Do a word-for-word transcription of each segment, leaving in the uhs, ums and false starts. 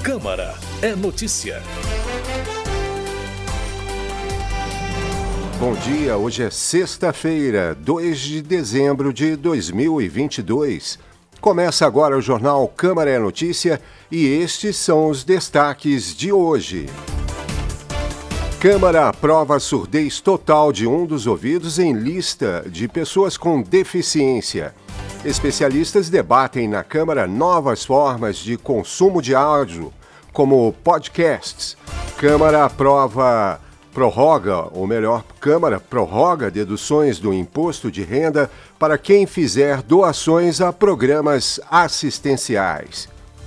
Câmara é notícia. Bom dia, hoje é sexta-feira, dois de dezembro de dois mil e vinte e dois. Começa agora o jornal Câmara é Notícia e estes são os destaques de hoje. Câmara aprova a surdez total de um dos ouvidos em lista de pessoas com deficiência. Especialistas debatem na Câmara novas formas de consumo de áudio, como podcasts. Câmara aprova, prorroga, ou melhor, Câmara prorroga deduções do imposto de renda para quem fizer doações a programas assistenciais.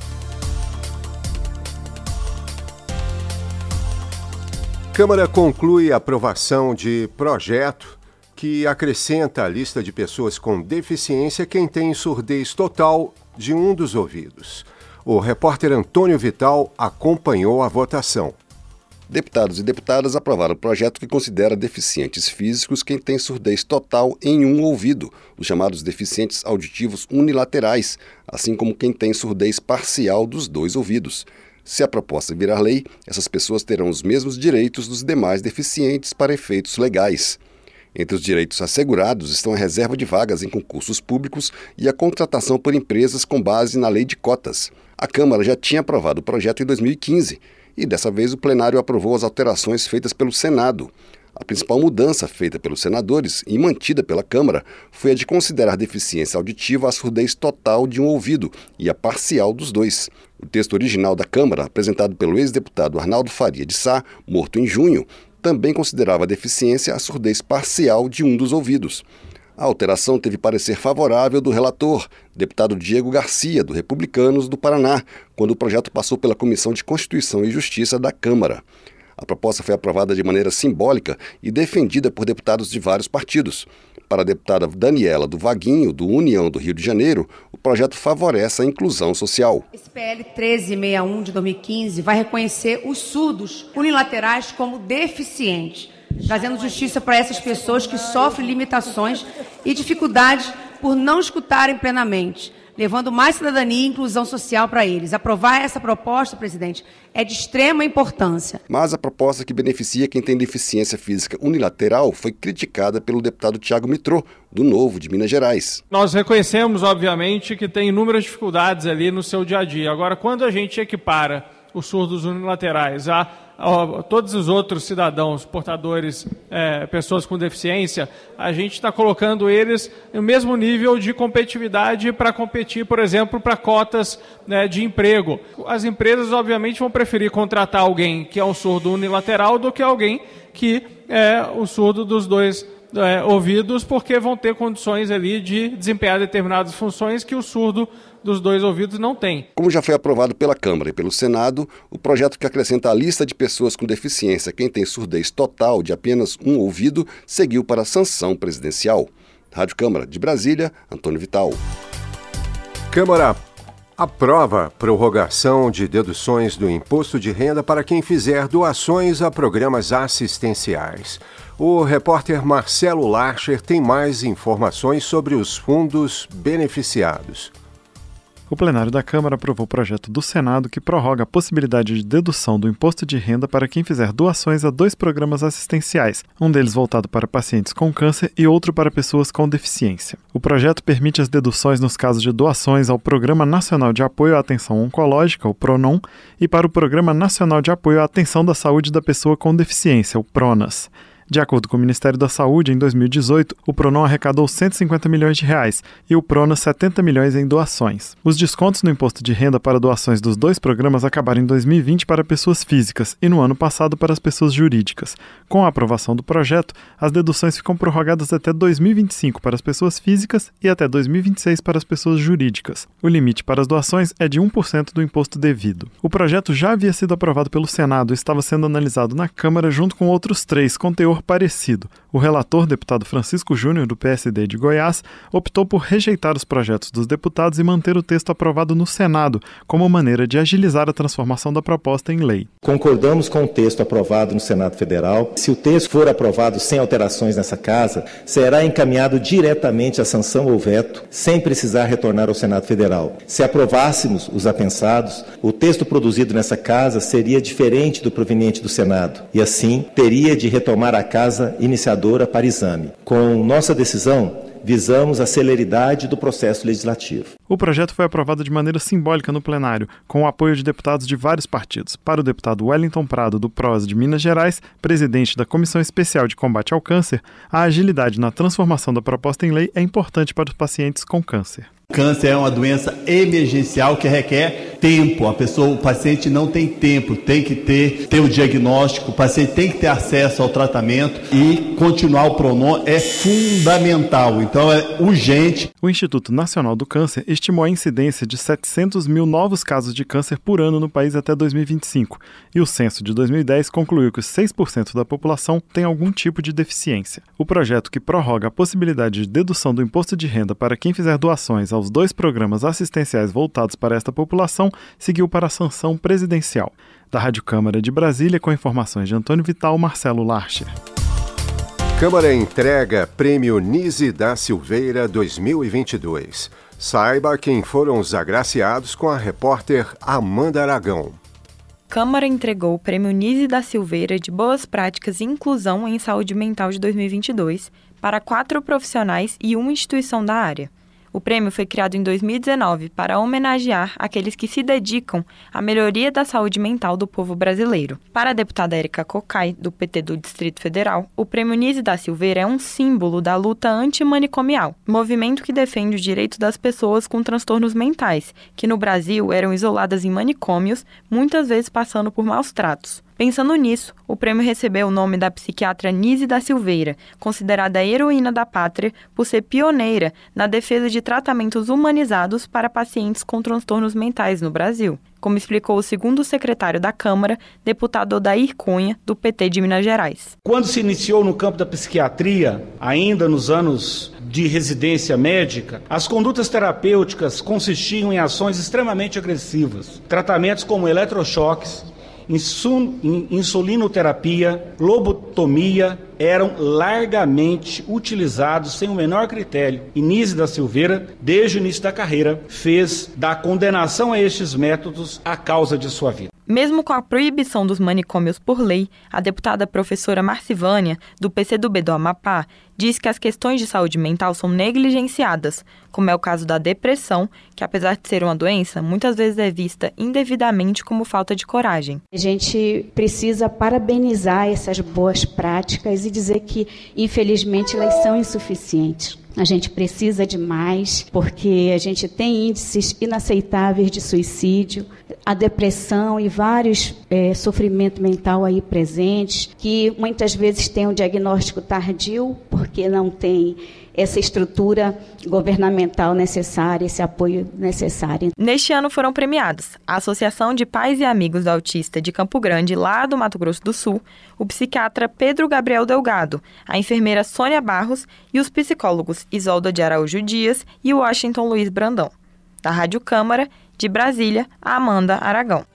Câmara conclui a aprovação de projeto que acrescenta à lista de pessoas com deficiência quem tem surdez total de um dos ouvidos. O repórter Antônio Vital acompanhou a votação. Deputados e deputadas aprovaram o projeto que considera deficientes físicos quem tem surdez total em um ouvido, os chamados deficientes auditivos unilaterais, assim como quem tem surdez parcial dos dois ouvidos. Se a proposta virar lei, essas pessoas terão os mesmos direitos dos demais deficientes para efeitos legais. Entre os direitos assegurados estão a reserva de vagas em concursos públicos e a contratação por empresas com base na lei de cotas. A Câmara já tinha aprovado o projeto em dois mil e quinze e dessa vez o plenário aprovou as alterações feitas pelo Senado. A principal mudança feita pelos senadores e mantida pela Câmara foi a de considerar deficiência auditiva a surdez total de um ouvido e a parcial dos dois. O texto original da Câmara, apresentado pelo ex-deputado Arnaldo Faria de Sá, morto em junho, também considerava a deficiência a surdez parcial de um dos ouvidos. A alteração teve parecer favorável do relator, deputado Diego Garcia, do Republicanos do Paraná, quando o projeto passou pela Comissão de Constituição e Justiça da Câmara. A proposta foi aprovada de maneira simbólica e defendida por deputados de vários partidos. Para a deputada Daniela do Vaguinho, do União do Rio de Janeiro, o projeto favorece a inclusão social. Esse P L treze sessenta e um de dois mil e quinze vai reconhecer os surdos unilaterais como deficientes, trazendo justiça para essas pessoas que sofrem limitações e dificuldades por não escutarem plenamente, levando mais cidadania e inclusão social para eles. Aprovar essa proposta, presidente, é de extrema importância. Mas a proposta que beneficia quem tem deficiência física unilateral foi criticada pelo deputado Thiago Mitrô, do Novo, de Minas Gerais. Nós reconhecemos, obviamente, que tem inúmeras dificuldades ali no seu dia a dia. Agora, quando a gente equipara os surdos unilaterais a, a, a todos os outros cidadãos portadores, é, pessoas com deficiência, a gente está colocando eles no mesmo nível de competitividade para competir, por exemplo, para cotas, né, de emprego. As empresas, obviamente, vão preferir contratar alguém que é um surdo unilateral do que alguém que é o surdo dos dois é, ouvidos, porque vão ter condições ali de desempenhar determinadas funções que o surdo dos dois ouvidos não tem. Como já foi aprovado pela Câmara e pelo Senado, o projeto que acrescenta a lista de pessoas com deficiência quem tem surdez total de apenas um ouvido seguiu para a sanção presidencial. Rádio Câmara de Brasília, Antônio Vital. Câmara aprova prorrogação de deduções do imposto de renda para quem fizer doações a programas assistenciais. O repórter Marcelo Larcher tem mais informações sobre os fundos beneficiados. O plenário da Câmara aprovou o projeto do Senado que prorroga a possibilidade de dedução do imposto de renda para quem fizer doações a dois programas assistenciais, um deles voltado para pacientes com câncer e outro para pessoas com deficiência. O projeto permite as deduções nos casos de doações ao Programa Nacional de Apoio à Atenção Oncológica, o PRONON, e para o Programa Nacional de Apoio à Atenção da Saúde da Pessoa com Deficiência, o PRONAS. De acordo com o Ministério da Saúde, em dois mil e dezoito, o PRONON arrecadou cento e cinquenta milhões de reais e o PRONAS setenta milhões em doações. Os descontos no imposto de renda para doações dos dois programas acabaram em dois mil e vinte para pessoas físicas e no ano passado para as pessoas jurídicas. Com a aprovação do projeto, as deduções ficam prorrogadas até dois mil e vinte e cinco para as pessoas físicas e até dois mil e vinte e seis para as pessoas jurídicas. O limite para as doações é de um por cento do imposto devido. O projeto já havia sido aprovado pelo Senado e estava sendo analisado na Câmara junto com outros três com teor teor parecido. O relator, deputado Francisco Júnior, do P S D de Goiás, optou por rejeitar os projetos dos deputados e manter o texto aprovado no Senado, como maneira de agilizar a transformação da proposta em lei. Concordamos com o texto aprovado no Senado Federal. Se o texto for aprovado sem alterações nessa casa, será encaminhado diretamente à sanção ou veto, sem precisar retornar ao Senado Federal. Se aprovássemos os apensados, o texto produzido nessa casa seria diferente do proveniente do Senado e, assim, teria de retomar a casa iniciadora para exame. Com nossa decisão, visamos a celeridade do processo legislativo. O projeto foi aprovado de maneira simbólica no plenário, com o apoio de deputados de vários partidos. Para o deputado Wellington Prado, do P R O S de Minas Gerais, presidente da Comissão Especial de Combate ao Câncer, a agilidade na transformação da proposta em lei é importante para os pacientes com câncer. Câncer é uma doença emergencial que requer tempo. A pessoa, o paciente não tem tempo, tem que ter, ter o diagnóstico, o paciente tem que ter acesso ao tratamento e continuar o Pronon é fundamental, então é urgente. O Instituto Nacional do Câncer estimou a incidência de setecentos mil novos casos de câncer por ano no país até dois mil e vinte e cinco, e o censo de dois mil e dez concluiu que seis por cento da população tem algum tipo de deficiência. O projeto, que prorroga a possibilidade de dedução do imposto de renda para quem fizer doações aos dois programas assistenciais voltados para esta população, seguiu para a sanção presidencial. Da Rádio Câmara de Brasília, com informações de Antônio Vital, Marcelo Larcher. Câmara entrega Prêmio Nise da Silveira dois mil e vinte e dois. Saiba quem foram os agraciados com a repórter Amanda Aragão. Câmara entregou o Prêmio Nise da Silveira de Boas Práticas e Inclusão em Saúde Mental de dois mil e vinte e dois para quatro profissionais e uma instituição da área. O prêmio foi criado em dois mil e dezenove para homenagear aqueles que se dedicam à melhoria da saúde mental do povo brasileiro. Para a deputada Érica Cocai, do P T do Distrito Federal, o Prêmio Nise da Silveira é um símbolo da luta antimanicomial, movimento que defende os direitos das pessoas com transtornos mentais, que no Brasil eram isoladas em manicômios, muitas vezes passando por maus tratos. Pensando nisso, o prêmio recebeu o nome da psiquiatra Nise da Silveira, considerada a heroína da pátria por ser pioneira na defesa de tratamentos humanizados para pacientes com transtornos mentais no Brasil, como explicou o segundo secretário da Câmara, deputado Odair Cunha, do P T de Minas Gerais. Quando se iniciou no campo da psiquiatria, ainda nos anos de residência médica, as condutas terapêuticas consistiam em ações extremamente agressivas, tratamentos como eletrochoques, insulinoterapia, lobotomia eram largamente utilizados sem o menor critério. E Nise da Silveira, desde o início da carreira, fez da condenação a estes métodos a causa de sua vida. Mesmo com a proibição dos manicômios por lei, a deputada professora Marcivânia, do P C do B do Amapá, diz que as questões de saúde mental são negligenciadas, como é o caso da depressão, que apesar de ser uma doença, muitas vezes é vista indevidamente como falta de coragem. A gente precisa parabenizar essas boas práticas e dizer que, infelizmente, elas são insuficientes. A gente precisa de mais, porque a gente tem índices inaceitáveis de suicídio, a depressão e vários é, sofrimento mental aí presentes, que muitas vezes tem um diagnóstico tardio, porque não tem essa estrutura governamental necessária, esse apoio necessário. Neste ano foram premiados a Associação de Pais e Amigos do Autista de Campo Grande, lá do Mato Grosso do Sul, o psiquiatra Pedro Gabriel Delgado, a enfermeira Sônia Barros e os psicólogos Isolda de Araújo Dias e Washington Luiz Brandão. Da Rádio Câmara, de Brasília, a Amanda Aragão.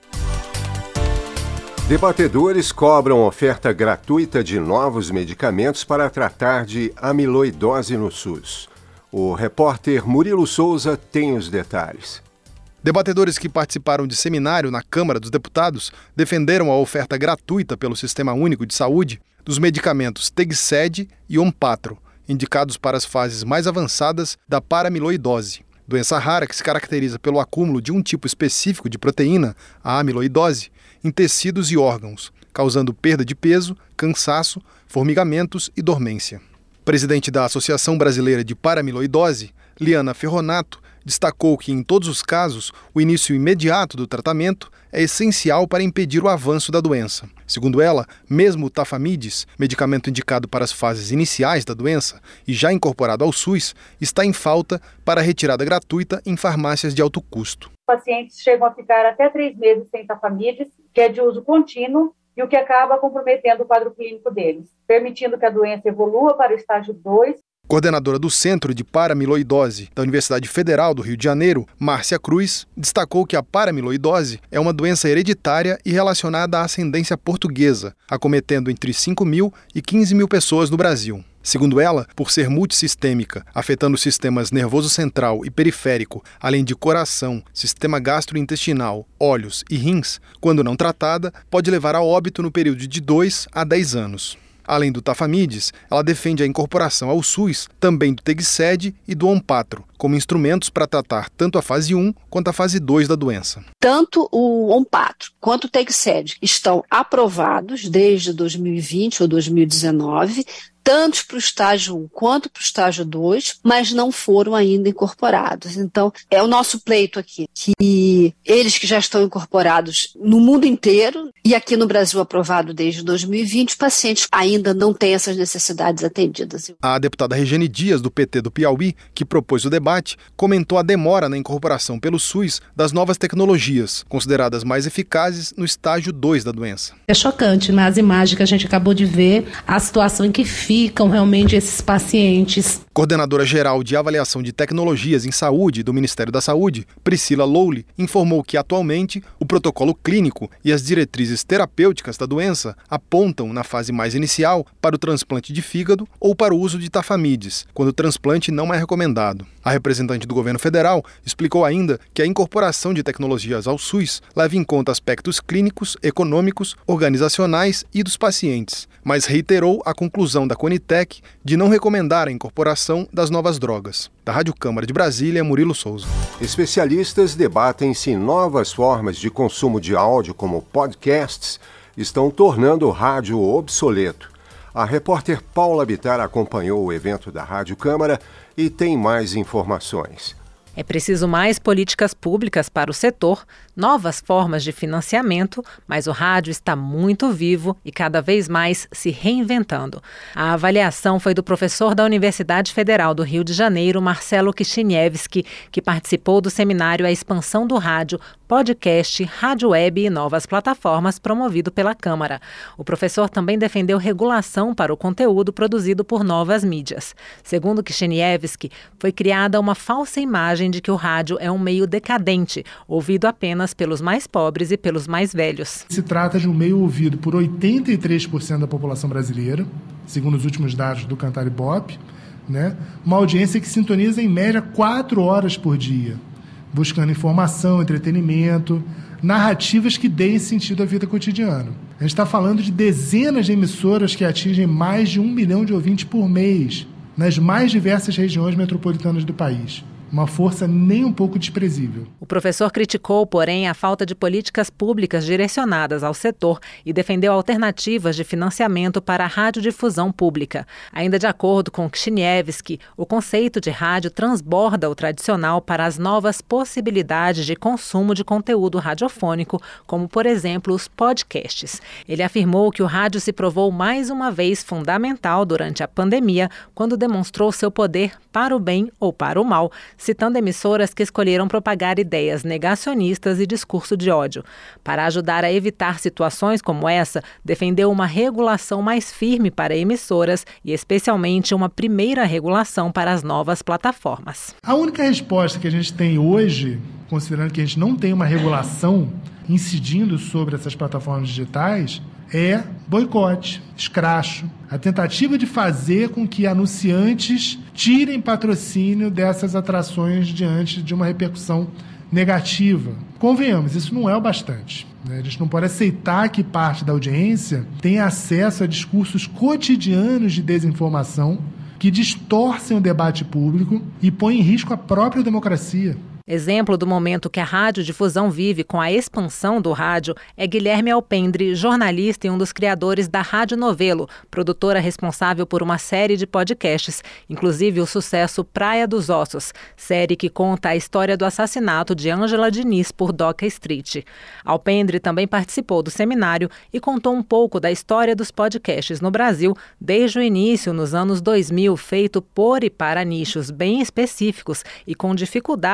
Debatedores cobram oferta gratuita de novos medicamentos para tratar de amiloidose no SUS. O repórter Murilo Souza tem os detalhes. Debatedores que participaram de seminário na Câmara dos Deputados defenderam a oferta gratuita pelo Sistema Único de Saúde dos medicamentos Tegsed e Onpatro, indicados para as fases mais avançadas da paramiloidose, doença rara que se caracteriza pelo acúmulo de um tipo específico de proteína, a amiloidose, em tecidos e órgãos, causando perda de peso, cansaço, formigamentos e dormência. Presidente da Associação Brasileira de Paramiloidose, Liana Ferronato, destacou que, em todos os casos, o início imediato do tratamento é essencial para impedir o avanço da doença. Segundo ela, mesmo o Tafamidis, medicamento indicado para as fases iniciais da doença e já incorporado ao SUS, está em falta para retirada gratuita em farmácias de alto custo. Pacientes chegam a ficar até três meses sem Tafamidis, que é de uso contínuo, e o que acaba comprometendo o quadro clínico deles, permitindo que a doença evolua para o estágio dois. Coordenadora do Centro de Paramiloidose da Universidade Federal do Rio de Janeiro, Márcia Cruz, destacou que a paramiloidose é uma doença hereditária e relacionada à ascendência portuguesa, acometendo entre cinco mil e quinze mil pessoas no Brasil. Segundo ela, por ser multissistêmica, afetando os sistemas nervoso central e periférico, além de coração, sistema gastrointestinal, olhos e rins, quando não tratada, pode levar a óbito no período de dois a dez anos. Além do Tafamides, ela defende a incorporação ao SUS também do Tegsed e do Onpatro, como instrumentos para tratar tanto a fase um quanto a fase dois da doença. Tanto o Onpatro quanto o Tegsed estão aprovados desde dois mil e vinte ou dois mil e dezenove, tanto para o estágio um quanto para o estágio dois, mas não foram ainda incorporados. Então, é o nosso pleito aqui, que eles que já estão incorporados no mundo inteiro e aqui no Brasil aprovado desde dois mil e vinte, pacientes ainda não têm essas necessidades atendidas. A deputada Regiane Dias, do P T do Piauí, que propôs o debate, comentou a demora na incorporação pelo SUS das novas tecnologias, consideradas mais eficazes no estágio dois da doença. É chocante, nas imagens que a gente acabou de ver, a situação em que ficam realmente esses pacientes. Coordenadora Geral de Avaliação de Tecnologias em Saúde do Ministério da Saúde, Priscila Lowley, informou que atualmente o protocolo clínico e as diretrizes terapêuticas da doença apontam na fase mais inicial para o transplante de fígado ou para o uso de Tafamides, quando o transplante não é recomendado. A representante do governo federal explicou ainda que a incorporação de tecnologias ao SUS leva em conta aspectos clínicos, econômicos, organizacionais e dos pacientes, mas reiterou a conclusão da Conitec de não recomendar a incorporação das novas drogas. Da Rádio Câmara de Brasília, Murilo Souza. Especialistas debatem se novas formas de consumo de áudio, como podcasts, estão tornando o rádio obsoleto. A repórter Paula Bittar acompanhou o evento da Rádio Câmara e tem mais informações. É preciso mais políticas públicas para o setor, novas formas de financiamento, mas o rádio está muito vivo e cada vez mais se reinventando. A avaliação foi do professor da Universidade Federal do Rio de Janeiro, Marcelo Kichiniewski, que participou do seminário A Expansão do Rádio, Podcast, Rádio Web e Novas Plataformas, promovido pela Câmara. O professor também defendeu regulação para o conteúdo produzido por novas mídias. Segundo Kichiniewski, foi criada uma falsa imagem de que o rádio é um meio decadente, ouvido apenas pelos mais pobres e pelos mais velhos. Se trata de um meio ouvido por oitenta e três por cento da população brasileira, segundo os últimos dados do Cantar Ibope, né? Uma audiência que sintoniza em média quatro horas por dia, buscando informação, entretenimento, narrativas que deem sentido à vida cotidiana. A gente está falando de dezenas de emissoras que atingem mais de um milhão de ouvintes por mês, nas mais diversas regiões metropolitanas do país. Uma força nem um pouco desprezível. O professor criticou, porém, a falta de políticas públicas direcionadas ao setor e defendeu alternativas de financiamento para a radiodifusão pública. Ainda de acordo com Kichiniewski, o conceito de rádio transborda o tradicional para as novas possibilidades de consumo de conteúdo radiofônico, como, por exemplo, os podcasts. Ele afirmou que o rádio se provou mais uma vez fundamental durante a pandemia, quando demonstrou seu poder para o bem ou para o mal, citando emissoras que escolheram propagar ideias negacionistas e discurso de ódio. Para ajudar a evitar situações como essa, defendeu uma regulação mais firme para emissoras e, especialmente, uma primeira regulação para as novas plataformas. A única resposta que a gente tem hoje, considerando que a gente não tem uma regulação incidindo sobre essas plataformas digitais, é boicote, escracho, a tentativa de fazer com que anunciantes tirem patrocínio dessas atrações diante de uma repercussão negativa. Convenhamos, isso não é o bastante. Né? A gente não pode aceitar que parte da audiência tenha acesso a discursos cotidianos de desinformação que distorcem o debate público e põem em risco a própria democracia. Exemplo do momento que a radiodifusão vive com a expansão do rádio é Guilherme Alpendre, jornalista e um dos criadores da Rádio Novelo, produtora responsável por uma série de podcasts, inclusive o sucesso Praia dos Ossos, série que conta a história do assassinato de Ângela Diniz por Doca Street. Alpendre também participou do seminário e contou um pouco da história dos podcasts no Brasil, desde o início, nos anos dois mil, feito por e para nichos bem específicos e com dificuldades para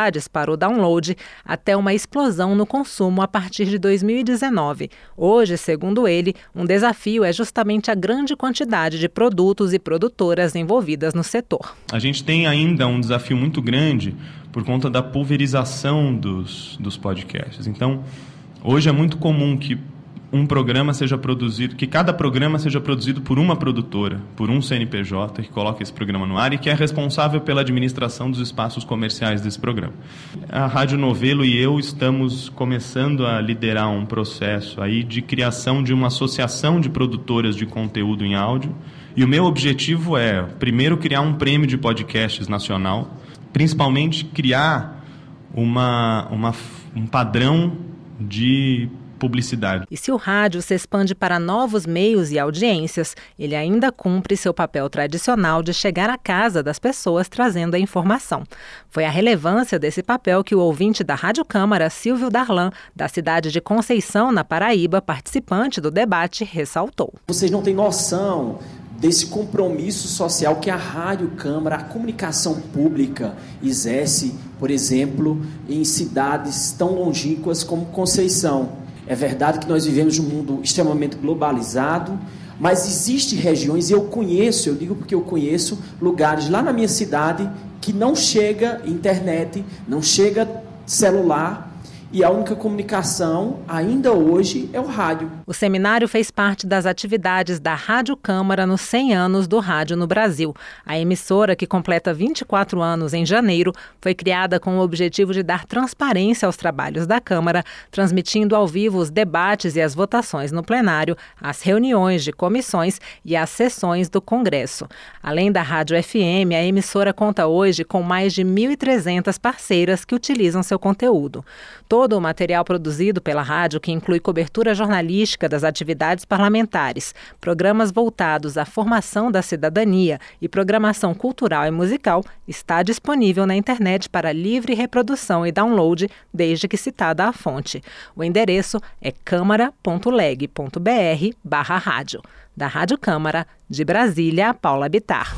para o download, até uma explosão no consumo a partir de dois mil e dezenove. Hoje, segundo ele, um desafio é justamente a grande quantidade de produtos e produtoras envolvidas no setor. A gente tem ainda um desafio muito grande por conta da pulverização dos, dos podcasts. Então, hoje é muito comum que um programa seja produzido, que cada programa seja produzido por uma produtora, por um C N P J que coloca esse programa no ar e que é responsável pela administração dos espaços comerciais desse programa. A Rádio Novelo e eu estamos começando a liderar um processo aí de criação de uma associação de produtoras de conteúdo em áudio, e o meu objetivo é, primeiro, criar um prêmio de podcasts nacional, principalmente criar uma, uma, um padrão de publicidade. E se o rádio se expande para novos meios e audiências, ele ainda cumpre seu papel tradicional de chegar à casa das pessoas trazendo a informação. Foi a relevância desse papel que o ouvinte da Rádio Câmara, Silvio Darlan, da cidade de Conceição, na Paraíba, participante do debate, ressaltou. Vocês não têm noção desse compromisso social que a Rádio Câmara, a comunicação pública, exerce, por exemplo, em cidades tão longínquas como Conceição. É verdade que nós vivemos num mundo extremamente globalizado, mas existem regiões, e eu conheço, eu digo porque eu conheço, lugares lá na minha cidade que não chega internet, não chega celular, e a única comunicação, ainda hoje, é o rádio. O seminário fez parte das atividades da Rádio Câmara nos cem anos do rádio no Brasil. A emissora, que completa vinte e quatro anos em janeiro, foi criada com o objetivo de dar transparência aos trabalhos da Câmara, transmitindo ao vivo os debates e as votações no plenário, as reuniões de comissões e as sessões do Congresso. Além da Rádio F M, a emissora conta hoje com mais de mil e trezentas parceiras que utilizam seu conteúdo. Todo o material produzido pela rádio, que inclui cobertura jornalística das atividades parlamentares, programas voltados à formação da cidadania e programação cultural e musical, está disponível na internet para livre reprodução e download, desde que citada a fonte. O endereço é câmara.leg.br barra rádio. Da Rádio Câmara, de Brasília, Paula Bittar.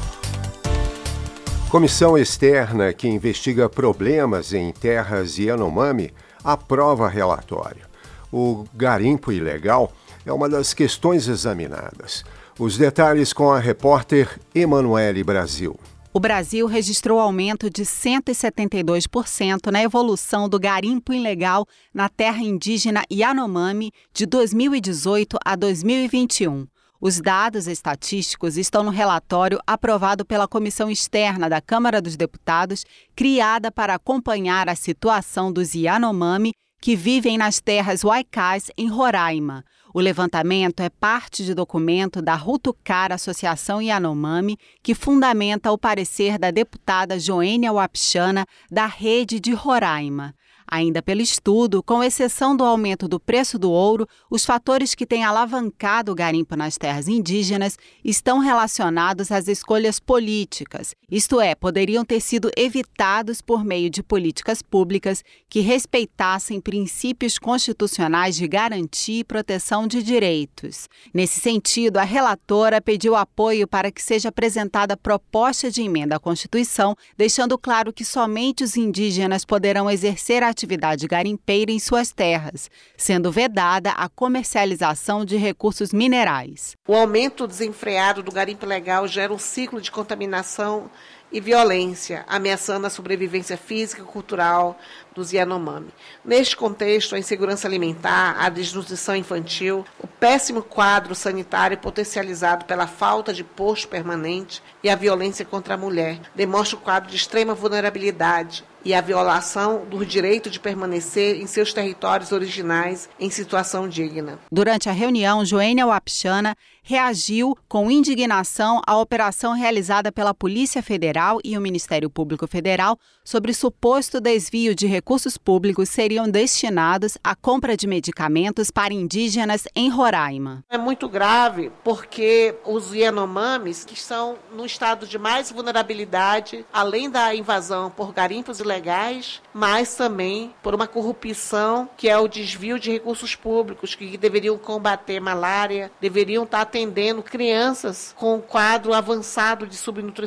Comissão externa que investiga problemas em terras Yanomami aprova relatório. O garimpo ilegal é uma das questões examinadas. Os detalhes com a repórter Emanuele Brasil. O Brasil registrou aumento de cento e setenta e dois por cento na evolução do garimpo ilegal na terra indígena Yanomami de dois mil e dezoito a dois mil e vinte e um. Os dados estatísticos estão no relatório aprovado pela Comissão Externa da Câmara dos Deputados, criada para acompanhar a situação dos Yanomami que vivem nas terras Waikais, em Roraima. O levantamento é parte de documento da Rutucara Associação Yanomami, que fundamenta o parecer da deputada Joênia Wapichana, da Rede de Roraima. Ainda pelo estudo, com exceção do aumento do preço do ouro, os fatores que têm alavancado o garimpo nas terras indígenas estão relacionados às escolhas políticas, isto é, poderiam ter sido evitados por meio de políticas públicas que respeitassem princípios constitucionais de garantia e proteção de direitos. Nesse sentido, a relatora pediu apoio para que seja apresentada proposta de emenda à Constituição, deixando claro que somente os indígenas poderão exercer a atividade garimpeira em suas terras, sendo vedada a comercialização de recursos minerais. O aumento desenfreado do garimpo ilegal gera um ciclo de contaminação e violência, ameaçando a sobrevivência física e cultural dos Yanomami. Neste contexto, a insegurança alimentar, a desnutrição infantil, o péssimo quadro sanitário potencializado pela falta de posto permanente e a violência contra a mulher demonstra o quadro de extrema vulnerabilidade e a violação do direito de permanecer em seus territórios originais em situação digna. Durante a reunião, Joênia Wapichana reagiu com indignação à operação realizada pela Polícia Federal e o Ministério Público Federal sobre suposto desvio de recursos públicos seriam destinados à compra de medicamentos para indígenas em Roraima. É muito grave porque os Yanomamis, que estão no estado de mais vulnerabilidade, além da invasão por garimpos ilegais, mas também por uma corrupção que é o desvio de recursos públicos, que deveriam combater malária, deveriam estar atendendo crianças com um quadro avançado de subnutrição.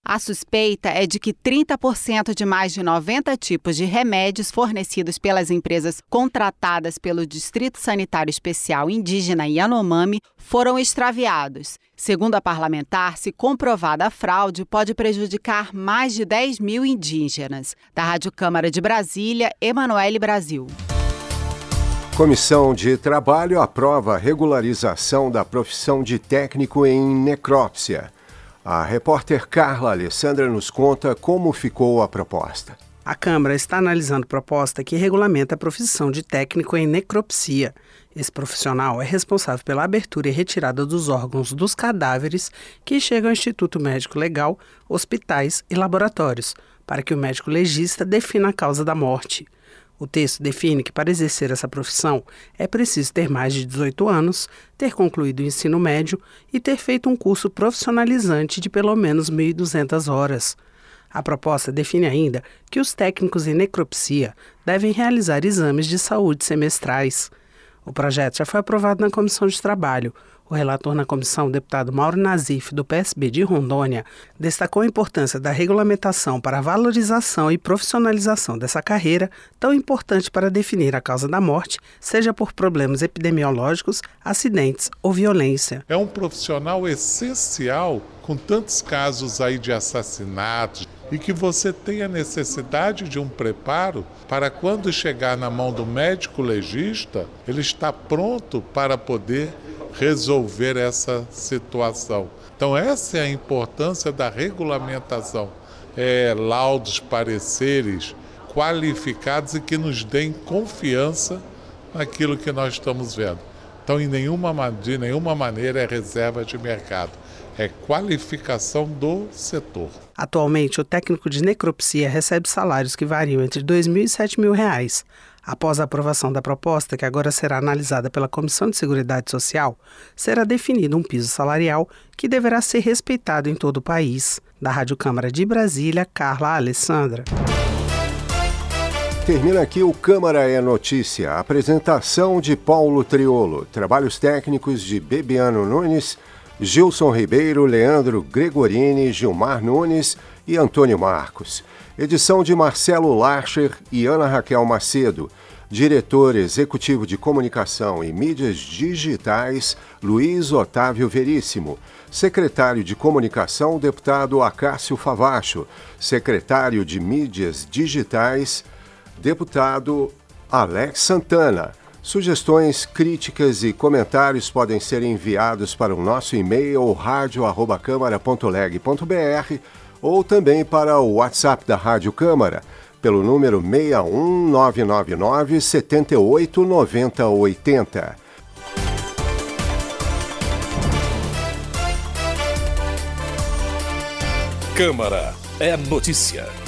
A suspeita é de que trinta por cento de mais de noventa tipos de remédios fornecidos pelas empresas contratadas pelo Distrito Sanitário Especial Indígena Yanomami foram extraviados. Segundo a parlamentar, se comprovada a fraude, pode prejudicar mais de dez mil indígenas. Da Rádio Câmara de Brasília, Emanuele Brasil. Comissão de Trabalho aprova a regularização da profissão de técnico em necrópsia. A repórter Carla Alessandra nos conta como ficou a proposta. A Câmara está analisando proposta que regulamenta a profissão de técnico em necropsia. Esse profissional é responsável pela abertura e retirada dos órgãos dos cadáveres que chegam ao Instituto Médico Legal, hospitais e laboratórios, para que o médico legista defina a causa da morte. O texto define que para exercer essa profissão é preciso ter mais de dezoito anos, ter concluído o ensino médio e ter feito um curso profissionalizante de pelo menos mil e duzentas horas. A proposta define ainda que os técnicos em necropsia devem realizar exames de saúde semestrais. O projeto já foi aprovado na Comissão de Trabalho. O relator na comissão, o deputado Mauro Nazif, do P S B de Rondônia, destacou a importância da regulamentação para a valorização e profissionalização dessa carreira, tão importante para definir a causa da morte, seja por problemas epidemiológicos, acidentes ou violência. É um profissional essencial, com tantos casos aí de assassinatos, e que você tem a necessidade de um preparo para quando chegar na mão do médico legista, ele está pronto para poder resolver essa situação. Então essa é a importância da regulamentação, é, laudos, pareceres qualificados e que nos deem confiança naquilo que nós estamos vendo. Então em nenhuma, de nenhuma maneira é reserva de mercado, é qualificação do setor. Atualmente, o técnico de necropsia recebe salários que variam entre dois mil e sete mil reais. Após a aprovação da proposta, que agora será analisada pela Comissão de Seguridade Social, será definido um piso salarial que deverá ser respeitado em todo o país. Da Rádio Câmara de Brasília, Carla Alessandra. Termina aqui o Câmara é Notícia. Apresentação de Paulo Triolo. Trabalhos técnicos de Bebiano Nunes, Gilson Ribeiro, Leandro Gregorini, Gilmar Nunes e Antônio Marcos. Edição de Marcelo Larcher e Ana Raquel Macedo. Diretor Executivo de Comunicação e Mídias Digitais, Luiz Otávio Veríssimo. Secretário de Comunicação, deputado Acácio Favacho. Secretário de Mídias Digitais, deputado Alex Santana. Sugestões, críticas e comentários podem ser enviados para o nosso e-mail rádio arroba câmara ponto leg ponto br ou também para o WhatsApp da Rádio Câmara, pelo número seis um nove nove nove, sete oito nove zero oito zero. Câmara é Notícia.